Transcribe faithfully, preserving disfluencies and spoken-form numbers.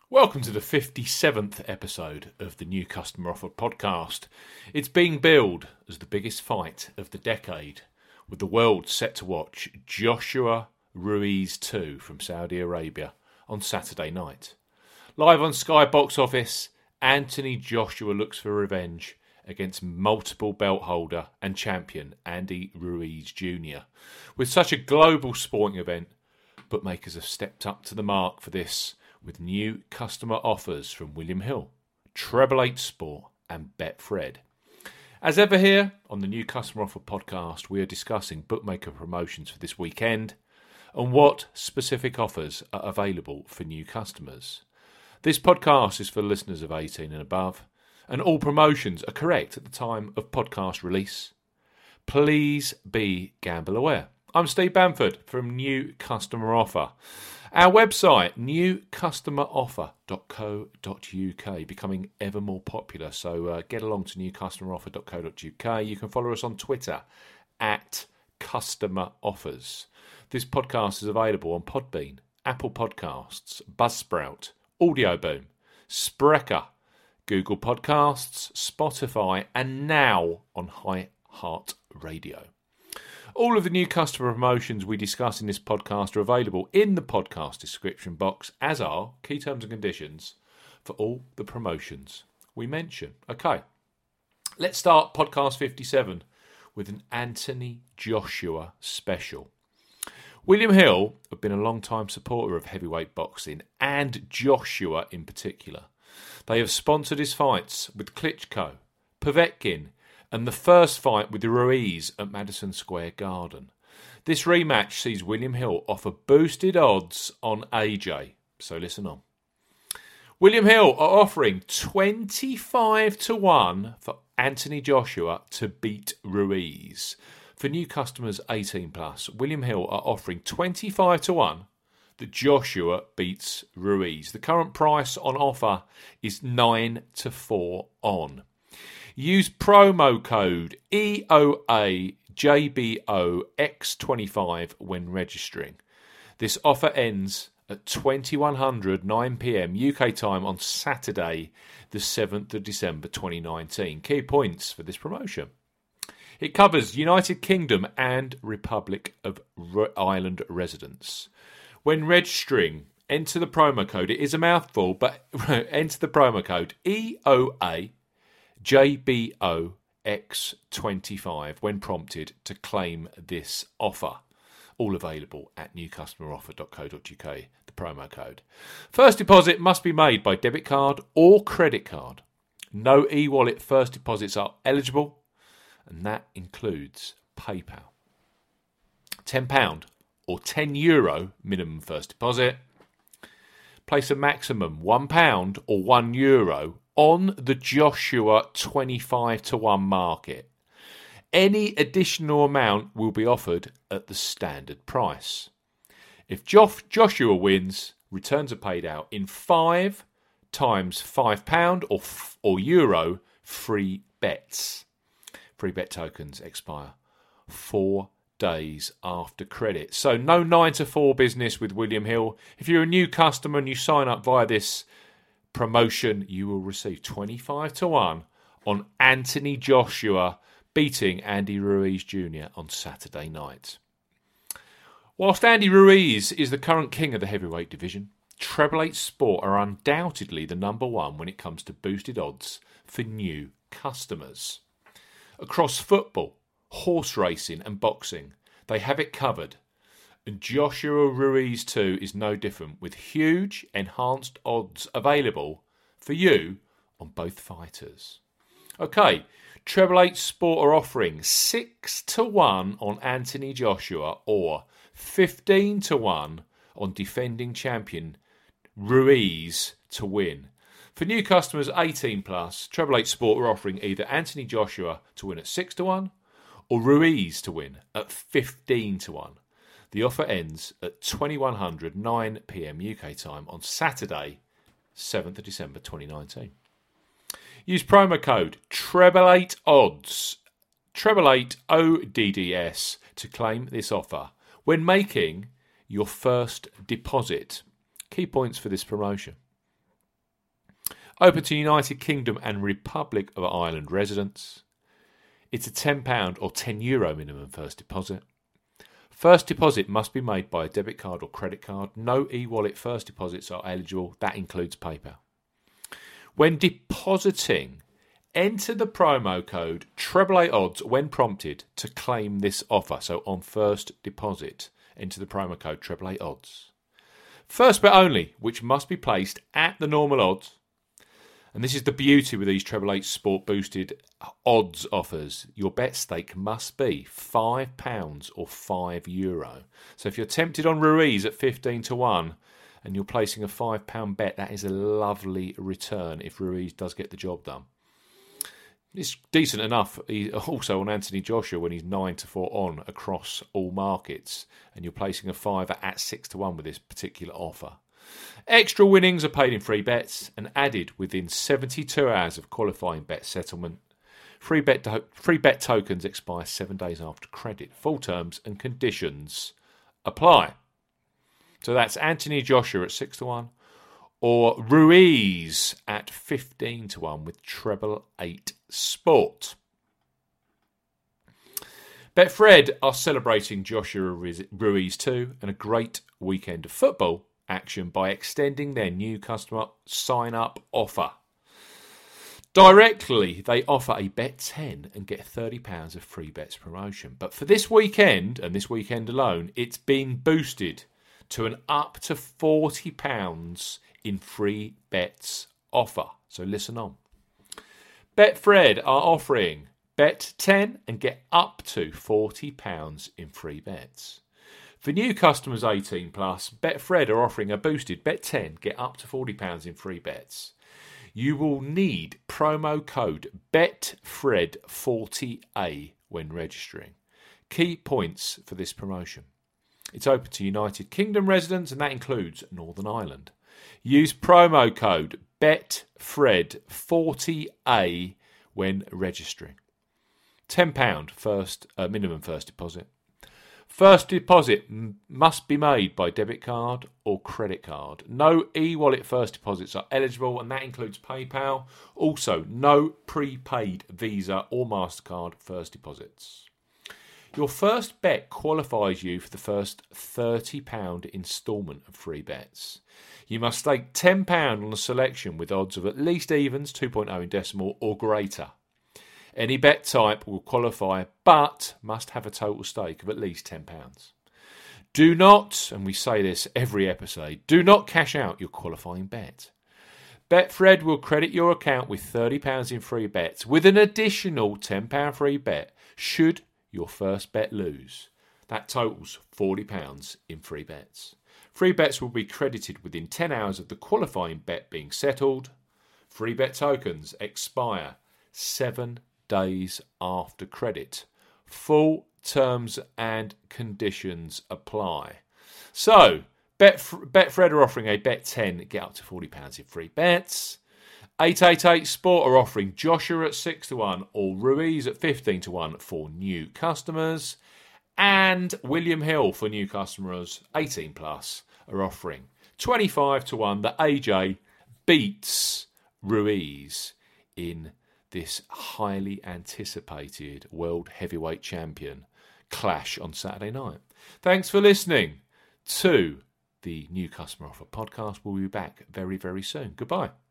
Welcome to the fifty-seventh episode of the New Customer Offer podcast. It's being billed as the biggest fight of the decade, with the world set to watch Joshua Ruiz two from Saudi Arabia on Saturday night. Live on Sky Box Office, Anthony Joshua looks for revenge against multiple belt holder and champion Andy Ruiz Junior With such a global sporting event, bookmakers have stepped up to the mark for this with new customer offers from William Hill, Treble Eight Sport and Betfred. As ever here on the New Customer Offer podcast, we are discussing bookmaker promotions for this weekend and what specific offers are available for new customers. This podcast is for listeners of eighteen and above, and all promotions are correct at the time of podcast release. Please be gamble aware. I'm Steve Bamford from New Customer Offer. Our website, new customer offer dot co dot uk, becoming ever more popular. So uh, get along to new customer offer dot co dot uk. You can follow us on Twitter at Customer Offers. This podcast is available on Podbean, Apple Podcasts, Buzzsprout, Audio Boom, Spreaker, Google Podcasts, Spotify, and now on iHeartRadio. All of the new customer promotions we discuss in this podcast are available in the podcast description box, as are key terms and conditions for all the promotions we mention. Okay, let's start podcast fifty-seven with an Anthony Joshua special. William Hill have been a long-time supporter of heavyweight boxing and Joshua in particular. They have sponsored his fights with Klitschko, Povetkin, and the first fight with Ruiz at Madison Square Garden. This rematch sees William Hill offer boosted odds on A J, so listen on. William Hill are offering twenty-five to one for Anthony Joshua to beat Ruiz. For new customers eighteen plus, William Hill are offering twenty-five to one that Joshua beats Ruiz. The current price on offer is nine to four on. Use promo code E O A J B O X twenty-five when registering. This offer ends at twenty-one hundred nine p.m. U K time on Saturday, the seventh of December twenty nineteen. Key points for this promotion. It covers United Kingdom and Republic of Ireland residents. When registering, enter the promo code. It is a mouthful, but enter the promo code E O A J B O X twenty-five when prompted to claim this offer. All available at new customer offer dot co dot uk, the promo code. First deposit must be made by debit card or credit card. No e-wallet first deposits are eligible, and that includes PayPal. ten pounds or ten euro minimum first deposit. Place a maximum one pound or one euro on the Joshua twenty-five to one market. Any additional amount will be offered at the standard price. If Joshua wins, returns are paid out in five times five pounds or, or euro free bets. Free bet tokens expire four days after credit. So no nine to four business with William Hill. If you're a new customer and you sign up via this promotion, you will receive twenty-five to one on Anthony Joshua beating Andy Ruiz Junior on Saturday night. Whilst Andy Ruiz is the current king of the heavyweight division, Treble Eight Sport are undoubtedly the number one when it comes to boosted odds for new customers. Across football, horse racing and boxing, they have it covered. And Joshua Ruiz two is no different, with huge enhanced odds available for you on both fighters. Okay, Treble Eight Sport are offering six to one on Anthony Joshua or fifteen to one on defending champion Ruiz to win. For new customers eighteen plus, Treble Eight Sport are offering either Anthony Joshua to win at six to one or Ruiz to win at fifteen to one. The offer ends at twenty-one hundred nine p.m. U K time on Saturday, seventh of December twenty nineteen. Use promo code treble eight odds, treble eight O D D S to claim this offer when making your first deposit. Key points for this promotion. Open to United Kingdom and Republic of Ireland residents. It's a ten pounds or ten euro minimum first deposit. First deposit must be made by a debit card or credit card. No e-wallet first deposits are eligible. That includes PayPal. When depositing, enter the promo code treble eight odds when prompted to claim this offer. So on first deposit, enter the promo code treble eight odds. First bet only, which must be placed at the normal odds. And this is the beauty with these treble eight sport boosted odds offers. Your bet stake must be five pounds or five euro. So if you're tempted on Ruiz at fifteen to one and you're placing a five pound bet, that is a lovely return if Ruiz does get the job done. It's decent enough also on Anthony Joshua when he's nine to four on across all markets and you're placing a fiver at six to one with this particular offer. Extra winnings are paid in free bets and added within seventy-two hours of qualifying bet settlement. Free bet, to- free bet tokens expire seven days after credit. Full terms and conditions apply. So that's Anthony Joshua at six to one or Ruiz at fifteen to one with treble eight sport. Betfred are celebrating Joshua Ruiz too and a great weekend of football action by extending their new customer sign-up offer. Directly, they offer a bet ten and get thirty pounds of free bets promotion. But for this weekend, and this weekend alone, it's been boosted to an up to forty pounds in free bets offer. So listen on. Betfred are offering bet ten and get up to forty pounds in free bets. For new customers eighteen plus, Betfred are offering a boosted bet ten, get up to forty pounds in free bets. You will need promo code bet fred forty A when registering. Key points for this promotion. It's open to United Kingdom residents and that includes Northern Ireland. Use promo code bet fred forty A when registering. ten pounds first, uh, minimum first deposit. First deposit m- must be made by debit card or credit card. No e-wallet first deposits are eligible and that includes PayPal. Also, no prepaid Visa or MasterCard first deposits. Your first bet qualifies you for the first thirty pounds instalment of free bets. You must stake ten pounds on a selection with odds of at least evens, two point oh in decimal or greater. Any bet type will qualify, but must have a total stake of at least ten pounds. Do not, and we say this every episode, do not cash out your qualifying bet. Betfred will credit your account with thirty pounds in free bets with an additional ten pounds free bet should your first bet lose. That totals forty pounds in free bets. Free bets will be credited within ten hours of the qualifying bet being settled. Free bet tokens expire seven days after credit. Full terms and conditions apply. So, Bet, Betfred are offering a bet ten, get up to forty pounds in free bets. eight eight eight Sport are offering Joshua at six to one or Ruiz at fifteen to one for new customers. And William Hill for new customers, eighteen plus, are offering twenty-five to one that A J beats Ruiz in this highly anticipated World Heavyweight Champion clash on Saturday night. Thanks for listening to the New Customer Offer podcast. We'll be back very, very soon. Goodbye.